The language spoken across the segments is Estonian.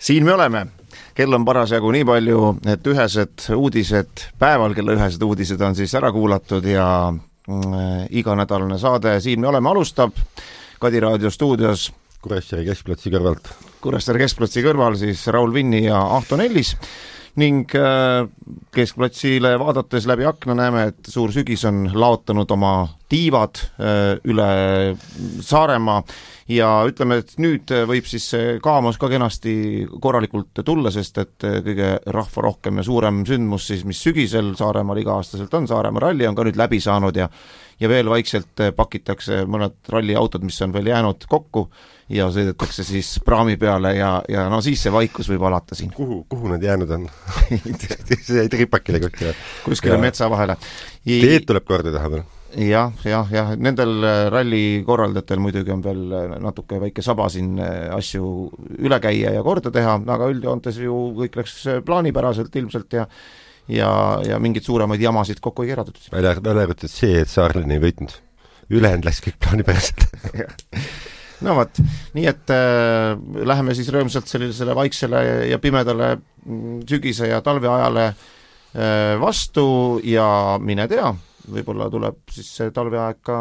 Siin me oleme. Kell on parasjagu nii palju, et ühesed uudised, päeval kella ühesed uudised on siis ära kuulatud ja iganädalane saade Siin me oleme alustab Kadi Raadio stuudios Kuressaare Keskplatsi kõrval siis Raul Vinni ja Ahto Nellis ning Keskplatsile vaadates läbi akna näeme, et suur sügis on laotanud oma tiivad üle Saaremaa ja ütleme, et nüüd võib siis kaamos ka kenasti korralikult tulla, sest et kõige rahvarohkem ja suurem sündmus siis, mis sügisel Saaremaal iga-aastaselt on, Saaremaa ralli on ka nüüd läbi saanud ja veel vaikselt pakitakse mõned ralliautod, mis on veel jäänud kokku ja sõidetakse siis praami peale ja no siis see vaikus võib alata siin. Kuhu nad jäänud on? See jäid ripakile kuskile metsa vahele. Teed tuleb korda taha veel. Jah, nendel ralli korraldajatel muidugi on veel natuke väike saba siin asju üle käia ja korda teha, aga üldjoontes ju kõik läks plaanipäraselt ilmselt ja mingid suuremaid jamasid kokku ei keeratud. Välja arvatud see, et Saarlane ei võitnud. Ülejäänud läks kõik plaanipäraselt. No võt, nii et läheme siis rõõmsalt sellisele vaiksele ja pimedale sügise ja talveajale vastu ja mine tea, võib-olla tuleb siis see talveaeg ka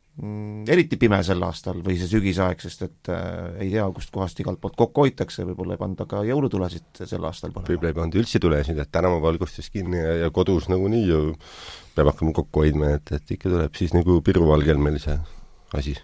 eriti pime sel aastal või see sügisaeg, sest et ei tea, kust kohast igalt poolt kokku hoitakse, võib-olla ei panda ka jõulutulesid sel aastal. Võib-olla ei panda üldse tulesid, et tänavavalgustus kinni ja kodus nagu nii ju peab hakkama kokku hoidma, et ikka tuleb siis nagu piruvalgel meil see asi.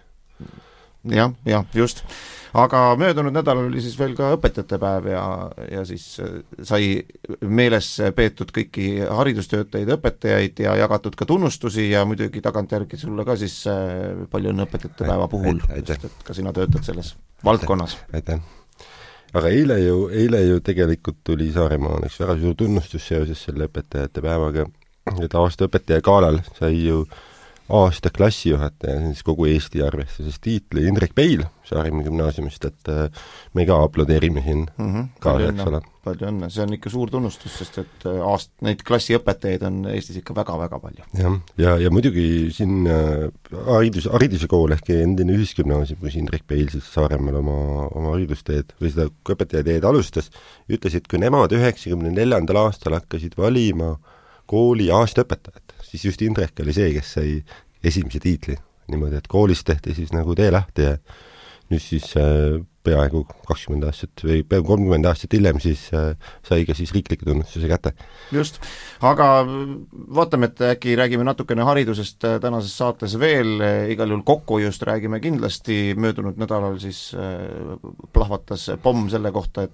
Jah, just. Aga möödunud nädalal oli siis veel ka õpetajate päev ja siis sai meeles peetud kõiki haridustöötajaid, õpetajaid ja jagatud ka tunnustusi ja muidugi tagantjärgi sulle ka siis palju on õpetajate päeva puhul, sest et ka sina töötad selles valdkonnas. Aitäh. Aga eile ju tegelikult tuli Saaremaal üks väga suur tunnustus seoses selle õpetajate päevaga, et aasta õpetaja kaalal sai ju aasta klassijuhataja, siis kogu Eesti arvestuses tiitli Indrek Peil Saaremaa gümnaasiumist, et me ka aplodeerime siin kaasaks ole. Palju õnne, see on ikka suur tunnustus, sest et neid klassiõpetajaid on Eestis ikka väga-väga palju. Ja muidugi siin hariduse kool ehk endine ühisgümnaasium, kus Indrek Peil siis Saaremaal oma haridusteed või seda õpetajateed alustas, ütlesid, kui nemad 94. aastal hakkasid valima kooli aastaõpetajat, siis just Indrek oli see, kes sai esimese tiitli niimoodi, et koolis tehti siis nagu tee lahti ja nüüd siis peaaegu 20 aastat või peaaegu 30 aastat hiljem siis sai ka siis riikliku tunnustuse kätte. Just, aga vaatame, et äkki räägime natukene haridusest tänases saates veel, igal juhul kokkuhoiust räägime kindlasti, möödunud nädalal siis plahvatas pomm selle kohta,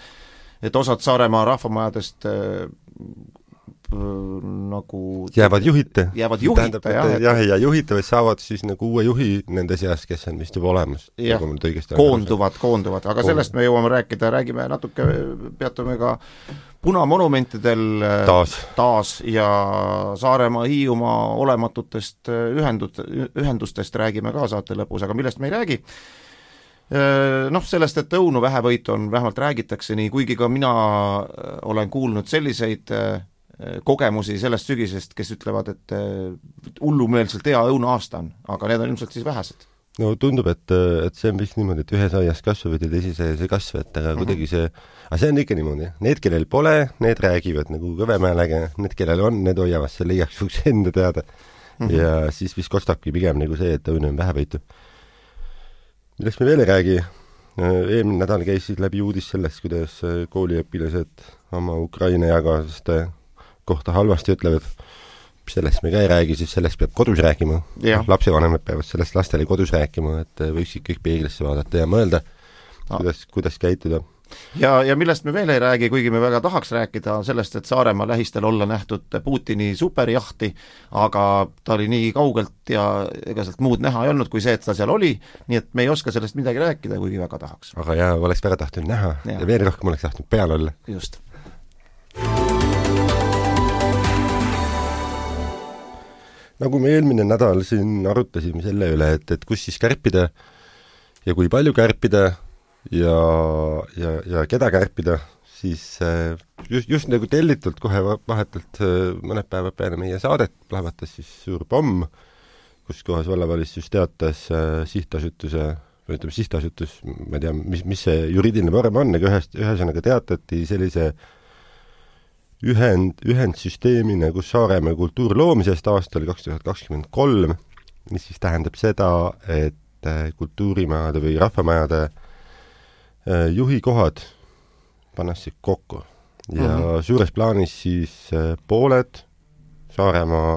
et osad Saaremaa rahvamajadest nagu jäävad juhita, ja juhitavad saavad siis nagu uue juhi nende seas, kes on vist juba olemas. Koonduvad, aga sellest me jõuame räägime natuke, peatume ka punamonumentidel taas ja Saaremaa, Hiiumaa olematutest ühendustest räägime ka saate lõpus, aga millest me ei räägi? Sellest, et õunu vähevõit on, vähemalt räägitakse nii, kuigi ka mina olen kuulnud selliseid kogemusi sellest sügisest, kes ütlevad, et hullumeelselt hea õunaasta on, aga need on ilmselt siis vähesed. No tundub, et see on vist niimoodi, et ühes aias kasvavad ja teises aias ei kasva, et aga kuidagi see on ikka niimoodi. Need, kellel pole, need räägivad nagu kõvemäelega, need, kellel on, need hoiavad selle igaks juhuks enda teada. Ja siis vist kostabki pigem nagu see, et õunu on vähevõitu. Millest me veel ei räägi? Eelmine nädal käisid läbi uudis sellest, kuidas kooliõpilased oma Ukraina jagasuste kohta halvasti ütlevad. Sellest me ka ei räägi, siis sellest peab kodus rääkima. Lapsevanemad peavad sellest lastele kodus rääkima, et võiksid kõik peeglisse vaadata ja mõelda, kuidas käituda. Ja millest me veel ei räägi, kuigi me väga tahaks rääkida sellest, et Saaremaa lähistel olla nähtud Putini superjahti, aga ta oli nii kaugelt ja ega sealt muud näha ei olnud, kui see, et ta seal oli, nii et me ei oska sellest midagi rääkida, kuigi väga tahaks. Aga oleks väga tahtnud näha ja veel rohkem oleks tahtnud peal olla. Just. Nagu me eelmine nädal siin arutasime selle üle, et kus siis kärpida ja kui palju kärpida ja keda kärpida, siis just nagu tellitult kohe vahetult mõned päevad peale meie saadet plahvatas siis suur pomm, kus kohas vallavalitsus teatas sihtasutuse ütleme sihtasutus, ma ei tea, mis see juriidiline vorm on, aga ühesõnaga teatati sellise ühendsüsteemina, kus Saaremaa kultuuri loomisest aastal 2023, mis siis tähendab seda, et kultuurimajade või rahvamajade juhikohad pannakse kokku ja suures plaanis siis pooled Saaremaa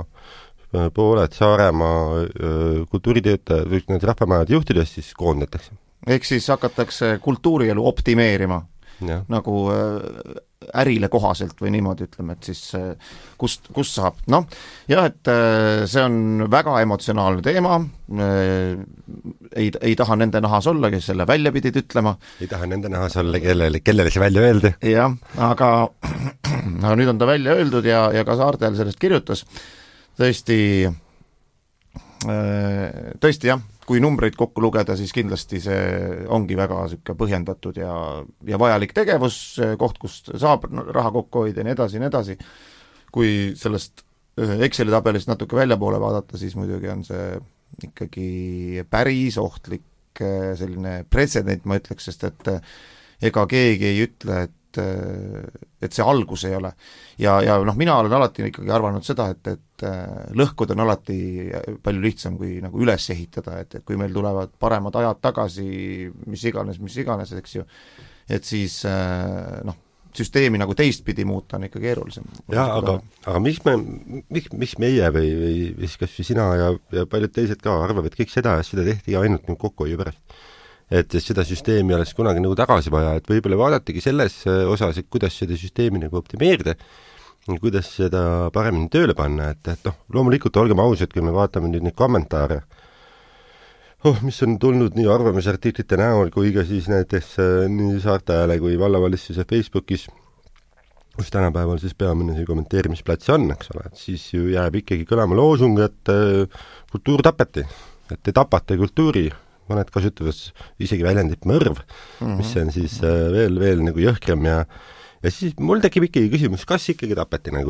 kultuuritöötajad või need rahvamajade juhtidest siis koondatakse. Ehk siis hakatakse kultuurielu optimeerima ja. Nagu ärile kohaselt või niimoodi ütleme, et siis kust saab. Noh, jah, et see on väga emotsionaalne teema, ei taha nende nahas olla, kes selle välja pidid ütlema. Ei taha nende nahas olla, kellele see välja öeldi. Jah, aga nüüd on ta välja öeldud ja ka Saartel sellest kirjutas. Tõesti jah, kui numbreid kokku lugeda, siis kindlasti see ongi väga põhjendatud ja vajalik tegevus, koht, kust saab raha kokku hoida ja nii edasi. Kui sellest Exceli tabelist natuke välja poole vaadata, siis muidugi on see ikkagi päris ohtlik selline pretsedent, ma ütleks, sest et ega keegi ei ütle, et see algus ei ole. Ja mina olen alati ikkagi arvanud seda, et lõhkud on alati palju lihtsam kui nagu üles ehitada, et kui meil tulevad paremad ajad tagasi, mis iganes, eks ju, et siis süsteemi nagu teistpidi muuta on ikka keerulisem. Jaa, aga miks meie või kas sina ja paljud teised ka arvavad, et kõik seda tehti ainult kokkuhoiu pärast? Et seda süsteemi oleks kunagi nagu tagasi vaja, et võib-olla vaadatagi selles osas, et kuidas seda süsteemi nagu optimeerida, kuidas seda paremini tööle panna, et loomulikult olgem ausad, kui me vaatame nüüd neid kommentaare, mis on tulnud nii arvamusartiklite näol kui ka siis näiteks nii Saarte Hääle kui vallavalitsuse Facebookis, kus tänapäeval siis peamine see kommenteerimisplats on, eks ole, et siis ju jääb ikkagi kõlama loosung, et kultuur tapeti, et te tapate kultuuri, mõned kasutavad isegi väljendit mõrv, mis on siis veel nagu jõhkrem ja siis mul tekib ikkagi küsimus, kas ikkagi tapeti nagu,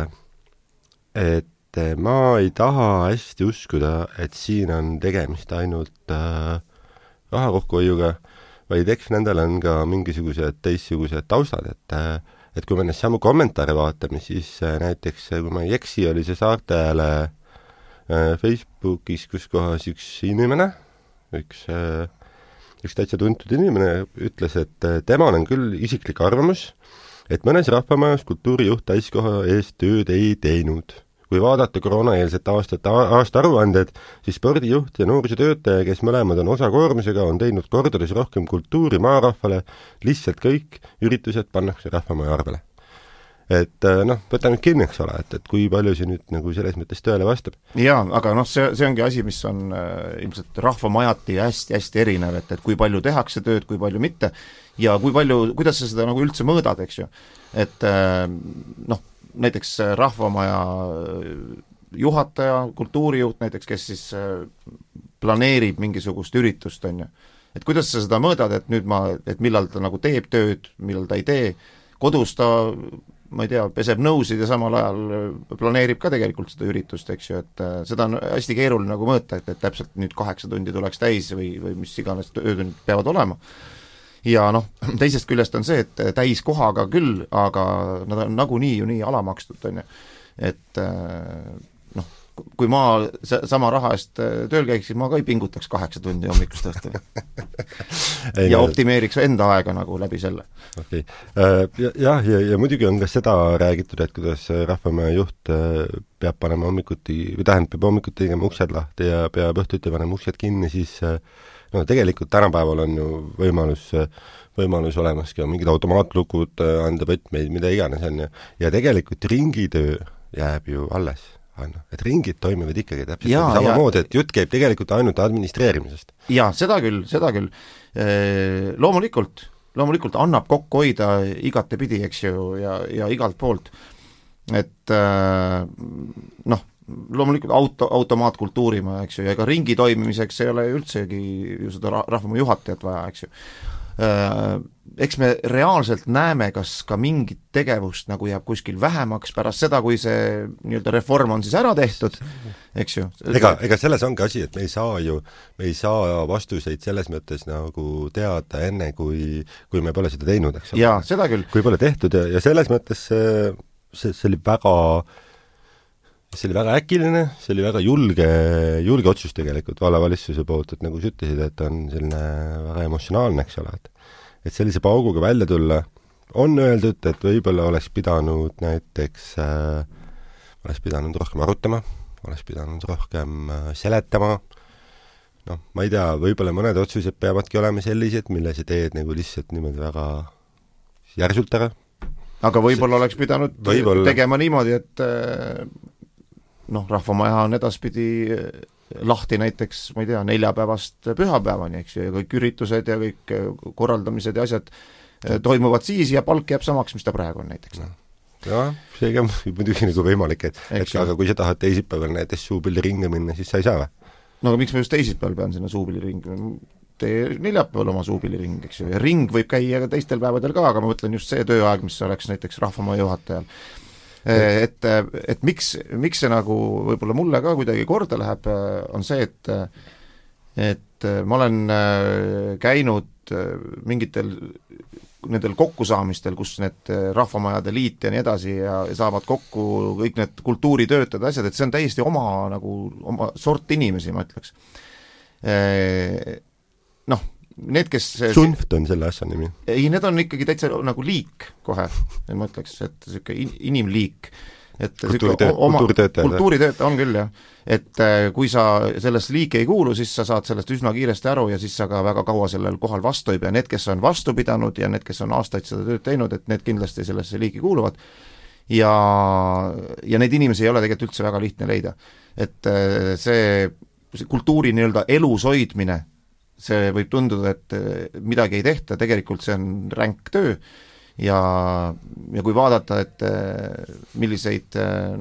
et ma ei taha hästi uskuda, et siin on tegemist ainult raha kokkuhoiuga, vaid eks nendel on ka mingisugused teistsugused taustad, et kui me neist samu kommentaare vaatame, siis näiteks, kui ma ei eksi, oli see Saarte Hääle Facebookis, kus kohas üks inimene, üks täitsa tuntud inimene ütles, et temal on küll isiklik arvamus, et mõnes rahvamajas kultuurijuht täiskoha eest tööd ei teinud. Kui vaadata koroonaeelset aasta aruanded, siis spordijuht ja noorsootöötaja, kes mõlemad on osakoormusega, on teinud kordades rohkem kultuuri maarahvale, lihtsalt kõik üritused pannakse rahvamaja arvele. Et võta nüüd kinni, eks ole, et kui palju see nüüd nagu selles mõttes tööle vastab. Jaa, aga see ongi asi, mis on ilmselt rahvamajati hästi erinev, et kui palju tehakse tööd, kui palju mitte ja kuidas sa seda nagu üldse mõõdad, eks ju. Et näiteks rahvamaja juhataja, kultuurijuht näiteks, kes siis planeerib mingisugust üritust, on ju. Et kuidas sa seda mõõdad, et millal ta nagu teeb tööd, millal ta ei tee, kodus ta ma ei tea, peseb nõusid ja samal ajal planeerib ka tegelikult seda üritust, eks ju, et seda on hästi keeruline nagu mõõta, et täpselt nüüd 8 tundi tuleks täis või mis iganes öötunnid peavad olema. Ja teisest küljest on see, et täiskohaga küll, aga nad on nagunii ju nii alamakstud, on ju, et kui ma sama raha eest tööl käiks, siis ma ka ei pingutaks 8 tundi hommikust õhtuni. Ja optimeeriks enda aega nagu läbi selle. Okay. Ja muidugi on ka seda räägitud, et kuidas rahvamaja juht peab panema hommikuti, või peab hommikuti tegema uksed lahti ja peab õhtuti panema uksed kinni, siis tegelikult tänapäeval on ju võimalus olemas ka mingid automaatlukud, anda võtmeid, mida iganes on ja tegelikult ringitöö jääb ju alles. Et ringid toimivad ikkagi täpselt samamoodi, et jutt käib tegelikult ainult administreerimisest. Jaa, seda küll. Loomulikult annab kokku hoida igate pidi, eks ju, ja igalt poolt. Et loomulikult automaatkultuurima, eks ju, ja ka ringi toimimiseks ei ole üldsegi ju seda rahvamaa juhatajat vaja, eks ju. eks me reaalselt näeme, kas ka mingit tegevust nagu jääb kuskil vähemaks pärast seda, kui see nii-öelda reform on siis ära tehtud, eks ju. Ega selles ongi asi, et me ei saa vastuseid selles mõttes nagu teada enne, kui me pole seda teinud, eks ole. Jaa, seda küll. Kui pole tehtud ja selles mõttes see oli väga äkiline, see oli väga julge otsus tegelikult vallavalitsuse poolt, et nagu sa ütlesid, et on selline väga emotsionaalne, eks ole, et sellise pauguga välja tulla, on öeldud, et võib-olla oleks pidanud näiteks oleks pidanud rohkem arutama, oleks pidanud rohkem seletama, noh, ma ei tea, võib-olla mõned otsused peavadki olema sellised, mille sa teed nagu lihtsalt niimoodi väga järsult ära. Aga võib-olla oleks pidanud tegema niimoodi, et rahvamaja on edaspidi lahti näiteks, ma ei tea, 4 päevast pühapäevani, eks ju, ja kõik üritused ja kõik korraldamised ja asjad toimuvad siis ja palk jääb samaks, mis ta praegu on näiteks. Jah, seega muidugi nagu võimalik, et aga kui sa tahad teisipäeval näiteks suupilliringi minna, siis sa ei saa või? No aga miks ma just teisipäeval pean sinna suupilliringi? Tee neljapäeval oma suupilliring, eks ju, ja ring võib käia ka teistel päevadel ka, aga ma mõtlen just see tööaeg, mis oleks näiteks rahvamaja juhatajal. Et miks see nagu võib-olla mulle ka kuidagi korda läheb, on see, et ma olen käinud mingitel nendel kokkusaamistel, kus need rahvamajade liit ja nii edasi ja saavad kokku kõik need kultuuritöötajad, asjad, et see on täiesti oma sort inimesi, ma ütleks. Need, kes Sunft on selle asja nimi? Ei, need on ikkagi täitsa nagu liik kohe, ma ütleks, et siuke inimliik. Kultuuritöötaja on küll, jah. Et kui sa sellest liiki ei kuulu, siis sa saad sellest üsna kiiresti aru ja siis sa ka väga kaua sellel kohal vastu ei pea. Need, kes on vastu pidanud ja need, kes on aastaid seda tööd teinud, et need kindlasti sellesse liiki kuuluvad. Ja neid inimesi ei ole tegelikult üldse väga lihtne leida. Et see kultuuri nii-öelda elus hoidmine, see võib tunduda, et midagi ei tehta, tegelikult see on ränk töö ja kui vaadata, et milliseid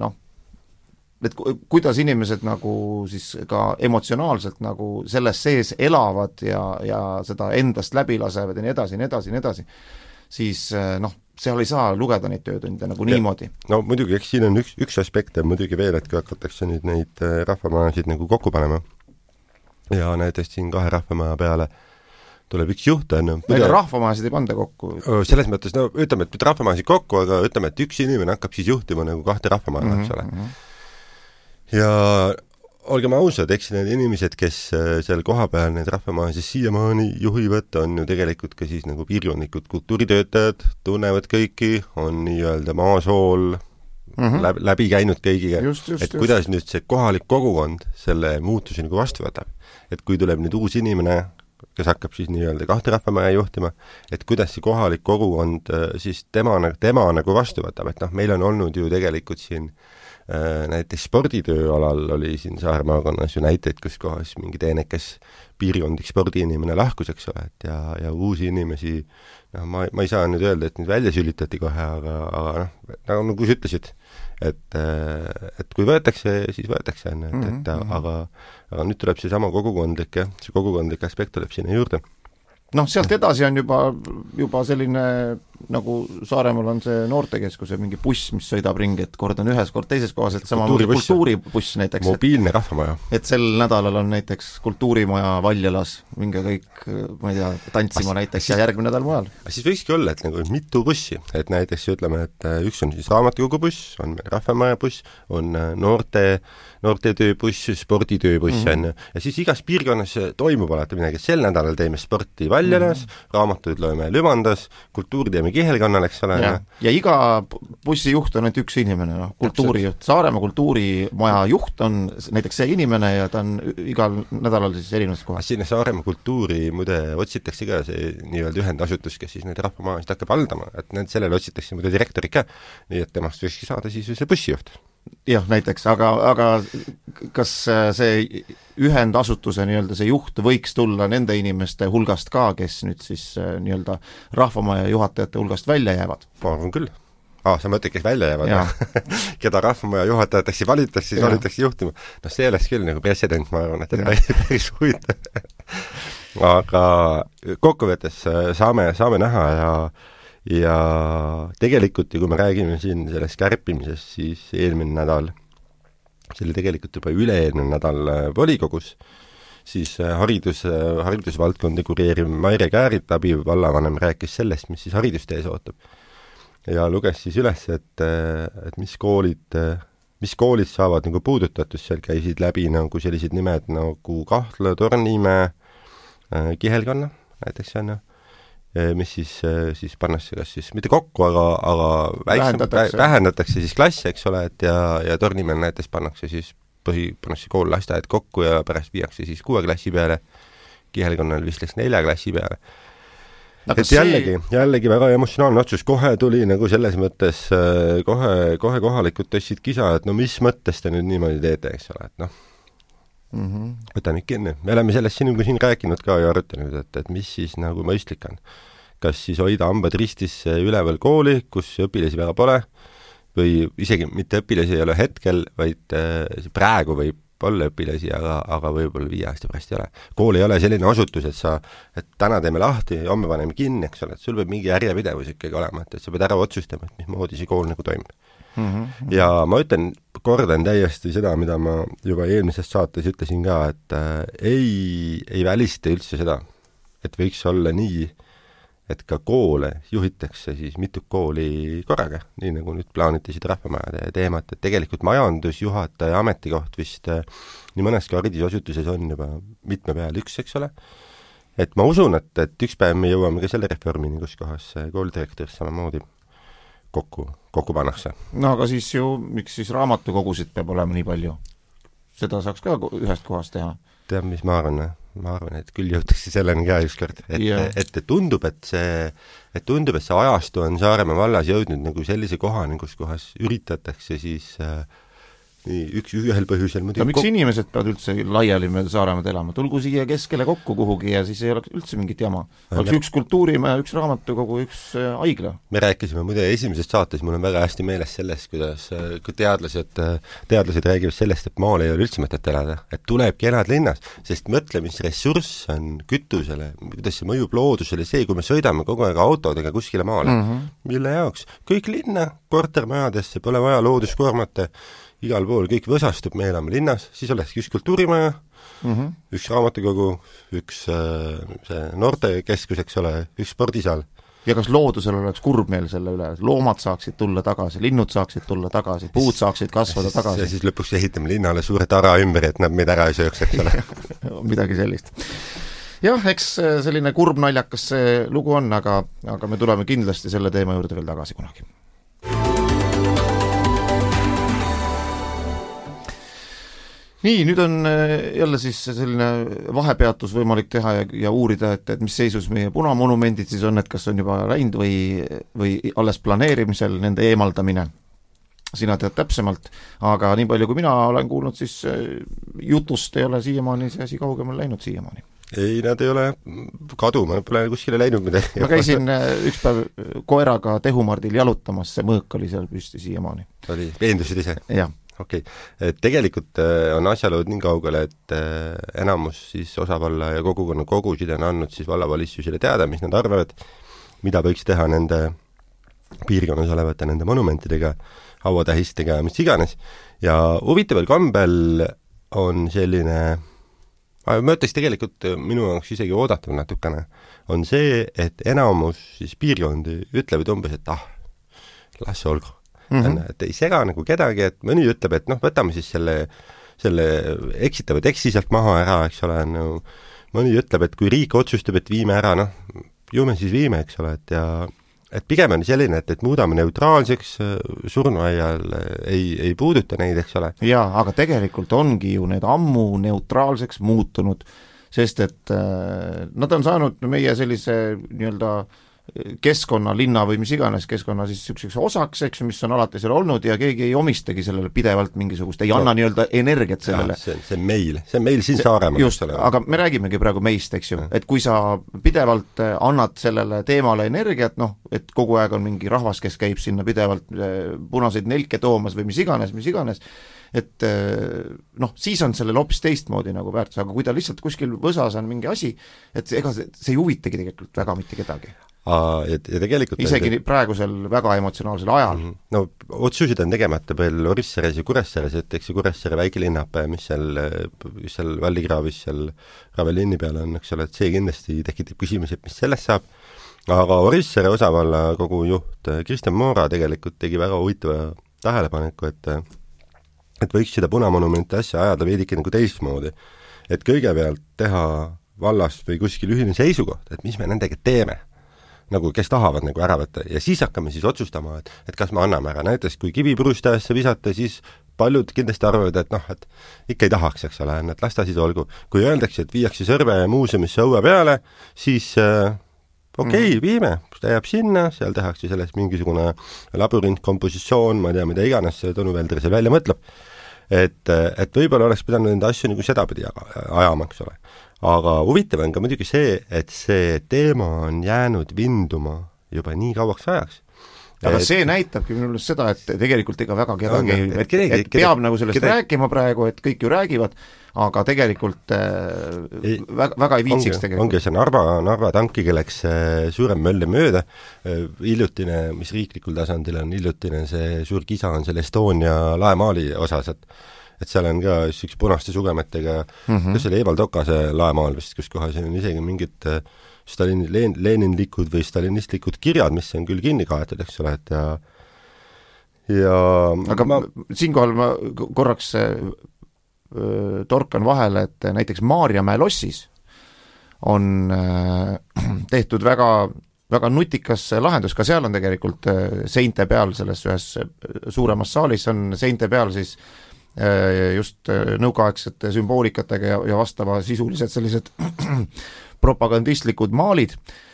et kuidas inimesed nagu siis ka emotsionaalselt nagu selles sees elavad ja seda endast läbi lasevad ja nii edasi, siis seal ei saa lugeda neid töötunde nagu niimoodi. No muidugi, eks siin on üks aspekt muidugi veel, et kui hakatakse nüüd neid rahvamajasid nagu kokku panema ja näiteks siin 2 rahvamaja peale tuleb üks juht, Ega rahvamajasid ei panda kokku? Selles mõttes, ütleme, et mitte rahvamajasid kokku, aga ütleme, et üks inimene hakkab siis juhtima nagu 2 rahvamaja, eks ole. Ja olgem ausad, eks need inimesed, kes seal kohapeal need rahvamajasid siiamaani juhivad, on ju tegelikult ka siis nagu piirkondlikud kultuuritöötajad, tunnevad kõiki, on nii-öelda maasool läbi käinud kõigiga, et kuidas nüüd see kohalik kogukond selle muutusi nagu vastu võtab. Et kui tuleb nüüd uus inimene, kes hakkab siis nii-öelda 2 rahvamaja juhtima, et kuidas see kohalik kogukond siis tema nagu vastu võtab, et meil on olnud ju tegelikult siin näiteks sporditöö alal oli siin Saaremaa maakonnas ju näiteid, kus kohas mingi teenekas piirkondlik spordiinimene lahkus, eks ole, et ja uusi inimesi, ma ei saa nüüd öelda, et nüüd välja sülitati kohe, aga nagu sa ütlesid, et kui võetakse, siis võetakse, aga nüüd tuleb see sama kogukondlik aspekt tuleb sinna juurde. Sealt edasi on juba selline, nagu Saaremaal on see noortekeskuse mingi buss, mis sõidab ringi, et kord on ühes, kord teises kohas, et sama kultuuribuss näiteks. Mobiilne rahvamaja. Et sel nädalal on näiteks kultuurimaja Valjalas, minge kõik, ma ei tea, tantsima näiteks ja järgmine nädal mujal. Siis võikski olla, et nagu mitu bussi, et näiteks ütleme, et üks on siis raamatukogu buss, on meil rahvamaja buss, on noortetööbuss, sporditööbuss ja siis igas piirkonnas toimub alati midagi, sel nädalal teeme sporti Valjalas, raamatuid loeme Lümandas, kultuuri teeme Kihelkonnal, eks ole. Ja iga bussijuht on ainult üks inimene, kultuurijuht. Saaremaa kultuurimaja juht on näiteks see inimene ja ta on igal nädalal siis erinevas kohas. Sinna Saaremaa kultuuri muide otsitakse ka see nii-öelda ühendasutus, kes siis neid rahvamajasid hakkab haldama, et sellele otsitakse muide direktorid ka, nii et temast võikski saada siis see bussijuht. Jah, näiteks, aga kas see ühendasutuse nii-öelda see juht võiks tulla nende inimeste hulgast ka, kes nüüd siis nii-öelda rahvamaja juhatajate hulgast välja jäävad? Ma arvan küll. Sa mõtled, kes välja jäävad, keda rahvamaja juhatajateks valitakse, siis valitakse juhtima. See oleks küll nagu president, ma arvan, et päris huvitav. aga kokkuvõttes saame näha ja tegelikult, kui me räägime siin sellest kärpimisest, siis eelmine nädal, see oli tegelikult juba üle-eelmine nädal volikogus, siis haridusvaldkondi kureeriv Maire Käärit, abi vallavanem, rääkis sellest, mis siis haridustees ootab. Ja luges siis üles, et mis koolid saavad nagu puudutatud, seal käisid läbi nagu sellised nimed nagu Kahtla, Tornimäe, Kihelkonna, näiteks on ju, mis siis pannakse kas siis mitte kokku, aga vähendatakse siis klasse, eks ole, et ja Tornimäel näiteks pannakse siis pannakse kool lasteaed kokku ja pärast viiakse siis 6 klassi peale, Kihelkonnal vist läks 4 klassi peale. Et jällegi väga emotsionaalne otsus, kohe tuli nagu selles mõttes, kohe kohalikud tõstsid kisa, et no mis mõttes te nüüd niimoodi teete, eks ole, et noh, võta nüüd kinni. Me oleme sellest siin rääkinud ka ja arutanud, et mis siis nagu mõistlik on. Kas siis hoida hambad ristis üleval kooli, kus õpilasi väga pole, või isegi mitte õpilasi ei ole hetkel, vaid praegu võib olla õpilasi, aga võib-olla 5 aasta pärast ei ole. Kool ei ole selline asutus, et täna teeme lahti, homme paneme kinni, eks ole, et sul peab mingi järjepidevus ikkagi olema, et sa pead ära otsustama, et mismoodi see kool nagu toimub. Ja ma kordan täiesti seda, mida ma juba eelmises saates ütlesin ka, et ei välista üldse seda, et võiks olla nii, et ka koole juhitakse siis mitu kooli korraga, nii nagu nüüd plaanitasid rahvamajade teemat, et tegelikult majandusjuhataja ametikoht vist nii mõneski haridusasutuses on juba mitme peal üks, eks ole. Et ma usun, et üks päev me jõuame ka selle reformini, kus kohas koolidirektor samamoodi kokku pannakse. No aga siis ju, miks siis raamatukogusid peab olema nii palju? Seda saaks ka ühest kohast teha. Tead, mis ma arvan, et küll jõutakse selleni ka ükskord, et tundub, et see ajastu on Saaremaa vallas jõudnud nagu sellise kohani, kus kohas üritatakse siis ühel põhjusel miks inimesed peavad üldse laiali mööda Saaremaad elama? Tulgu siia keskele kokku kuhugi ja siis ei oleks üldse mingit jama. Oleks üks kultuurimaja, üks raamatukogu, üks haigla. Me rääkisime muide esimeses saates, mul on väga hästi meeles sellest, kuidas teadlased räägivad sellest, et maal ei ole üldse mõtet elada, et tulebki elada linnas, sest mõtlemisressurss on kütusele, kuidas see mõjub loodusele, see, kui me sõidame kogu aeg autodega kuskile maale, mille jaoks? Kõik linna, kortermajadesse, pole vaja looduskoormata, igal pool kõik võsastub, me elame linnas, siis olekski üks kultuurimaja, üks raamatukogu, üks see noortekeskus, eks ole, üks spordisaal. Ja kas loodusel oleks kurb meil selle üle, loomad saaksid tulla tagasi, linnud saaksid tulla tagasi, puud saaksid kasvada tagasi? Ja siis lõpuks ehitame linnale suure tara ümber, et nad meid ära ei sööks, eks ole. Midagi sellist. Jah, eks selline kurb naljakas see lugu on, aga me tuleme kindlasti selle teema juurde veel tagasi kunagi. Nii, nüüd on jälle siis selline vahepeatus võimalik teha ja uurida, et mis seisus meie punamonumendid siis on, et kas on juba läinud või alles planeerimisel nende eemaldamine. Sina tead täpsemalt, aga nii palju kui mina olen kuulnud, siis jutust ei ole siiamaani see asi kaugemale läinud siiamaani. Ei, nad ei ole kaduma, pole kuskile läinud midagi. Ma käisin üks päev koeraga Tehumardil jalutamas, see mõõk oli seal püsti siiamaani. Oli, veendusid ise? Jah. Okei. Tegelikult on asjalood nii kaugele, et enamus siis osavalla ja kogukonna kogusid on andnud siis vallavalitsusele teada, mis nad arvavad, mida võiks teha nende piirkonnas olevate nende monumentidega, hauatähistega, mis iganes. Ja huvitaval kombel on selline, ma ütleks tegelikult minu jaoks isegi oodatav natukene, on see, et enamus siis piirkondi ütlevad umbes, et las see olgu. Et ei sega nagu kedagi, et mõni ütleb, et võtame siis selle eksitava teksti sealt maha ära, eks ole, mõni ütleb, et kui riik otsustab, et viime ära, ju me siis viime, eks ole, et pigem on selline, et muudame neutraalseks, surnuaial ei puuduta neid, eks ole. Jaa, aga tegelikult ongi ju need ammu neutraalseks muutunud, sest et nad on saanud meie sellise nii-öelda keskkonna, linna või mis iganes keskkonna siis sükkseks osaks, eks, mis on alati seal olnud ja keegi ei omistagi sellele pidevalt mingisugust, ei anna nii-öelda energiat sellele. See on meil siin Saaremaa. Just, aga me räägimegi praegu meist, eks ju, et kui sa pidevalt annad sellele teemale energiat, et kogu aeg on mingi rahvas, kes käib sinna pidevalt punaseid nelke toomas või mis iganes, et noh, siis on sellel hoopis teistmoodi nagu väärtus, aga kui ta lihtsalt kuskil võsas on mingi asi, et ega see ei huvitagi tegelikult väga mitte kedagi. Ja tegelikult isegi praegusel väga emotsionaalsel ajal. No otsusid on tegemata veel Orissares ja Kuressaares, et eks see Kuressaare väikelinnap, mis seal Vallikraavis seal Ravelinni peal on, eks ole, et see kindlasti tekitab küsimusi, et mis sellest saab, aga Orissaare osavalla kogu juht Kristjan Moora tegelikult tegi väga huvitava tähelepaneku, et võiks seda punamonumenti asja ajada veidike nagu teistmoodi, et kõigepealt teha vallas või kuskil ühine seisukoht, et mis me nendega teeme, nagu kes tahavad nagu ära võtta ja siis hakkame siis otsustama, et kas me anname ära, näiteks kui kivipurustajasse visata, siis paljud kindlasti arvavad, et noh, et ikka ei tahaks, eks ole, et las ta siis olgu. Kui öeldakse, et viiakse Sõrve muuseumisse õue peale, siis okei, viime, ta jääb sinna, seal tehakse sellest mingisugune labürintkompositsioon, ma ei tea, mida iganes see Tõnu Veldre seal välja mõtleb, et võib-olla oleks pidanud nende asju nagu sedapidi ajama, eks ole. Aga huvitav on ka muidugi see, et see teema on jäänud vinduma juba nii kauaks ajaks. Aga see näitabki minu meelest seda, et tegelikult ega väga kedagi peab nagu sellest rääkima praegu, et kõik ju räägivad, aga tegelikult väga ei viitsiks tegelikult. Ongi see Narva tanki, kelleks suurem möll mööda, hiljutine, mis riiklikul tasandil on hiljutine, see suur kisa on selle Estonia laemaali osas, et seal on ka üks punaste sugemetega, kas oli Evald Okase laemaal vist, kus kohas on isegi mingid leninlikud või stalinistlikud kirjad, mis on küll kinni kaetud, eks ole, et ja aga siinkohal ma korraks torkan vahele, et näiteks Maarjamäe lossis on tehtud väga nutikas lahendus, ka seal on tegelikult seinte peal, selles ühes suuremas saalis on seinte peal siis just nõukaaegsete sümboolikatega ja vastava sisulised sellised propagandistlikud maalid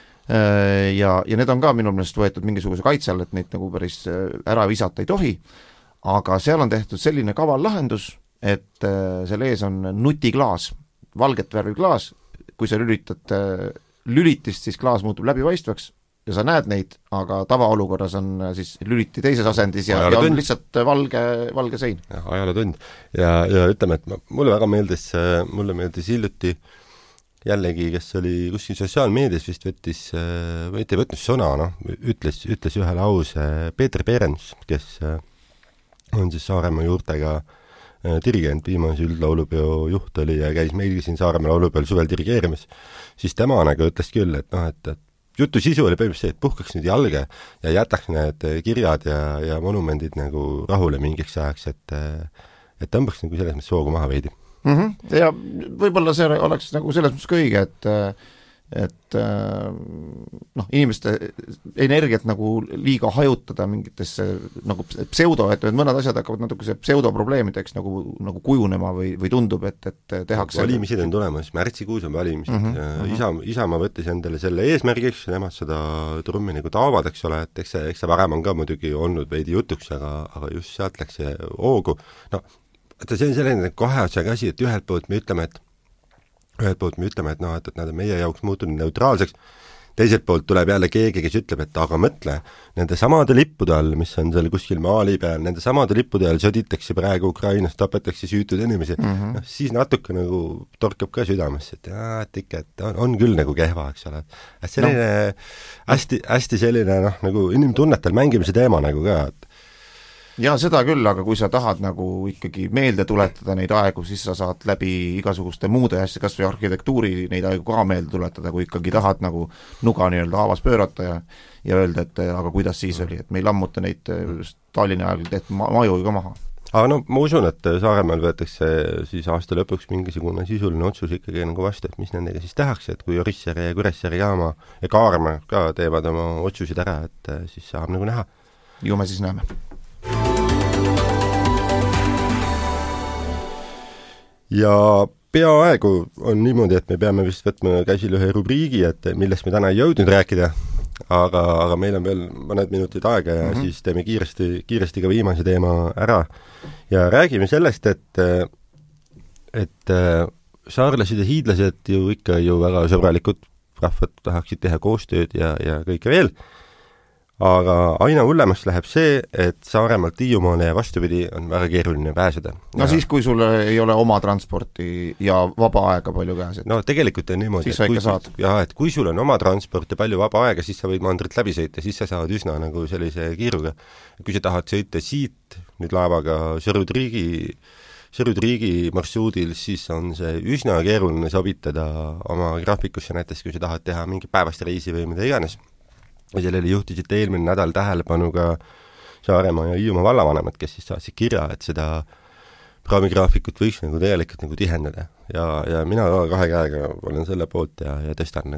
ja need on ka minu meelest võetud mingisuguse kaitse all, et neid nagu päris ära visata ei tohi, aga seal on tehtud selline kaval lahendus, et selle ees on nutiklaas, valget värvi klaas, kui sa lülitad lülitist, siis klaas muutub läbipaistvaks ja sa näed neid, aga tavaolukorras on siis lüliti teises asendis ja on lihtsalt valge sein. Ajalootund. Ja ütleme, et mulle väga meeldis hiljuti jällegi, kes oli kuskil sotsiaalmeedias vist võttis sõna, ütles ühe lause Peeter Perens, kes on siis Saaremaa juurtega dirigent, viimase üldlaulupeo juht oli ja käis meil siin Saaremaa laulupeol suvel dirigeerimas, siis tema nagu ütles küll, et jutu sisu oli põhimõtteliselt see, et puhkaks nüüd jalge ja jätaks need kirjad ja monumendid nagu rahule mingiks ajaks, et tõmbaks nagu selles mõttes soogu maha veidi. Ja võib-olla see oleks nagu selles mõttes ka õige, et noh, inimeste energiat nagu liiga hajutada mingitesse nagu pseudo, et mõned asjad hakkavad natukese pseudoprobleemideks nagu kujunema või tundub, et tehakse valimised on tulemas, märtsikuus on valimised Isamaa võttis endale selle eesmärgiks, nemad seda trummi nagu taavad, eks ole, et eks see varem on ka muidugi olnud veidi jutuks, aga just sealt läks see hoogu. No, see on selline kahe otsaga asi, et ühelt poolt me ütleme, et noh, et nad on meie jaoks muutunud neutraalseks, teiselt poolt tuleb jälle keegi, kes ütleb, et aga mõtle, nende samade lippude all, mis on seal kuskil maali peal, nende samade lippude all sõditakse praegu Ukrainas, tapetakse süütud inimesi, noh, siis natuke nagu torkab ka südamesse, et ikka, et on küll nagu kehva, eks ole. Et selline hästi selline, noh, nagu inimtunnetel mängimise teema nagu ka, et ja seda küll, aga kui sa tahad nagu ikkagi meelde tuletada neid aegu, siis sa saad läbi igasuguste muude asja, kas või arhitektuuri neid aegu ka meelde tuletada, kui ikkagi tahad nagu nuga nii-öelda haavas pöörata ja öelda, et aga kuidas siis oli, et meil lammuta neid Stalini ajal tehtud maju ka maha. Aga no ma usun, et Saaremaal võetakse siis aasta lõpuks mingisugune sisuline otsus ikkagi nagu vastu, et mis nendega siis tehakse, et kui Orissaare ja Kuressaare jaama ja Kaarma ka teevad oma otsusid ära, et siis saab nagu näha. Ju me siis näeme. Ja peaaegu on niimoodi, et me peame vist võtma käsil ühe rubriigi, et millest me täna ei jõudnud rääkida, aga meil on veel mõned minutid aega ja siis teeme kiiresti ka viimase teema ära ja räägime sellest, et saarlased ja hiidlased ju ikka väga sõbralikud rahvad tahaksid teha koostööd ja kõike veel, aga aina hullemaks läheb see, et Saaremaalt Hiiumaale ja vastupidi on väga keeruline pääseda. No siis, kui sul ei ole oma transporti ja vaba aega palju käes. No tegelikult on niimoodi, siis sa ikka saad. Et kui sul on oma transport ja palju vaba aega, siis sa võid mandrit läbi sõita, siis sa saad üsna nagu sellise kiiruga. Kui sa tahad sõita siit nüüd laevaga Sõrud-Riigi marsruudil, siis on see üsna keeruline sobitada oma graafikusse, näiteks kui sa tahad teha mingi päevast reisi või mida iganes. Ja sellele juhtisite eelmine nädal tähelepanu ka Saaremaa ja Hiiumaa vallavanemad, kes siis saatsid kirja, et seda praamigraafikut võiks nagu tegelikult nagu tihendada. Ja mina kahe käega olen selle poolt ja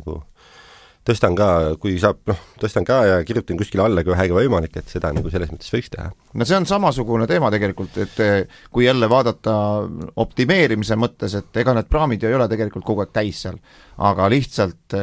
tõstan ka, kui saab, tõstan ka ja kirjutan kuskil alla, kui vähegi võimalik, et seda nagu selles mõttes võiks teha. No see on samasugune teema tegelikult, et kui jälle vaadata optimeerimise mõttes, et ega need praamid ei ole tegelikult kogu aeg täis seal, aga lihtsalt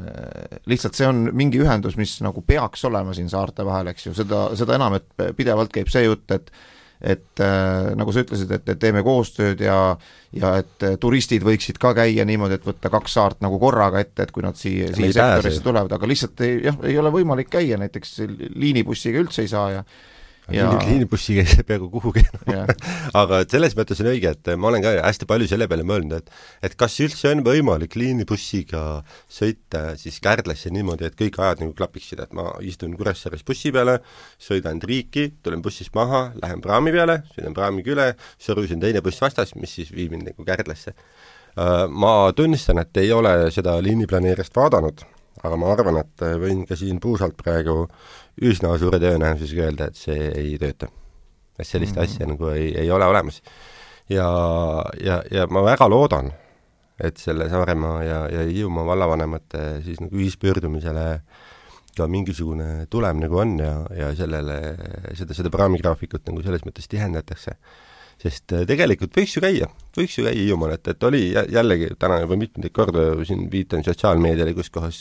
see on mingi ühendus, mis nagu peaks olema siin saarte vahel, eks ju, seda enam, et pidevalt käib see jutt, et nagu sa ütlesid, et teeme koostööd ja et turistid võiksid ka käia niimoodi, et võtta 2 saart nagu korraga ette, et kui nad siia sektorisse tulevad, aga lihtsalt ei ole võimalik käia, näiteks liinibussiga üldse ei saa ja liinibussiga ei saa peaaegu kuhugi aga selles mõttes on õige, et ma olen ka hästi palju selle peale mõelnud, et kas üldse on võimalik liinibussiga sõita siis Kärdlasse niimoodi, et kõik ajad nagu klapiksid, et ma istun Kuressaares bussi peale, sõidan Riiki, tulen bussist maha, lähen praami peale, sõidan praamiga üle, Sõrus on teine buss vastas, mis siis viib mind nagu Kärdlasse. Ma tunnistan, et ei ole seda liiniplaneerist vaadanud, aga ma arvan, et võin ka siin puusalt praegu üsna suure tõenäosusega öelda, et see ei tööta. Et sellist asja nagu ei ole olemas. Ja ma väga loodan, et selle Saaremaa ja Hiiumaa vallavanemate siis nagu ühispöördumisele ka mingisugune tulem nagu on ja seda praamigraafikut nagu selles mõttes tihendatakse. Sest tegelikult võiks ju käia Hiiumaal, et oli jällegi täna juba mitmendik korda siin viitan sotsiaalmeediale, kus kohas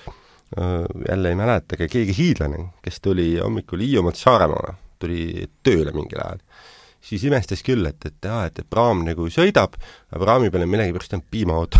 jälle ei mäleta, aga keegi hiidlane, kes tuli hommikul Hiiumaalt Saaremaale, tuli tööle mingil ajal, siis imestas küll, et praam nagu sõidab, aga praami peale millegi pärast on piimaauto.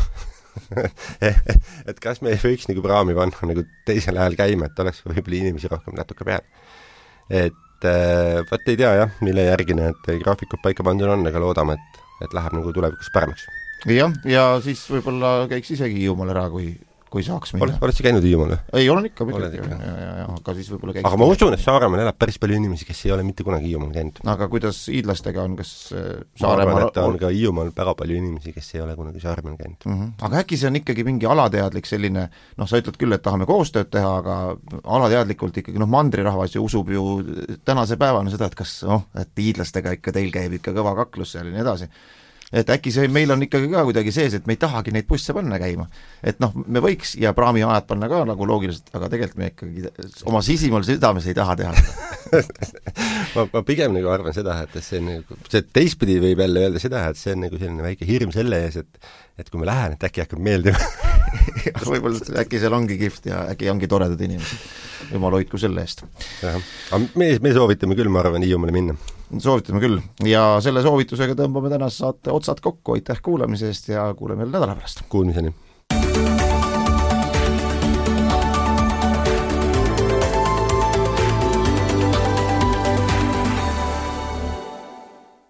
Et kas me ei võiks nagu praami panna nagu teisel ajal käima, et oleks võib-olla inimesi rohkem natuke peal. Et võt ei tea mille järgi need graafikud paika pandud on, aga loodame, et läheb nagu tulevikus paremaks. Ja siis võib-olla käiks isegi Hiiumaal ära, kui saaks minna. Oled sa käinud Hiiumaal? Ei ole ikka, aga siis võib-olla käiks. Aga ma usun, et Saaremaal elab päris palju inimesi, kes ei ole mitte kunagi Hiiumaal käinud. Aga kuidas hiidlastega on, kas Saaremaal... Ma arvan, et on ka Hiiumaal väga palju inimesi, kes ei ole kunagi Saaremaal käinud. Aga äkki see on ikkagi mingi alateadlik selline, sa ütled küll, et tahame koostööd teha, aga alateadlikult ikkagi, mandrirahvas ju usub ju tänase päevana seda, et kas, et hiidlastega ikka teil käib ikka kõva kaklus seal ja nii edasi. Et äkki see meil on ikkagi ka kuidagi sees, et me ei tahagi neid busse panna käima. Et me võiks ja praami ajad panna ka nagu loogiliselt, aga tegelikult me ikkagi oma sisimal südames ei taha teha ma pigem nagu arvan seda, et see teistpidi võib jälle öelda seda, et see on nagu selline väike hirm selle ees, et kui me lähen, et äkki hakkab meeldima võib-olla äkki seal ongi kihvt ja äkki ongi toredad inimesed. Jumal hoidku selle eest. Aga me soovitame küll, ma arvan, Hiiumaale minna. Soovitame küll. Ja selle soovitusega tõmbame tänase saate otsad kokku. Aitäh kuulamise eest ja kuuleme veel nädala pärast. Kuulmiseni.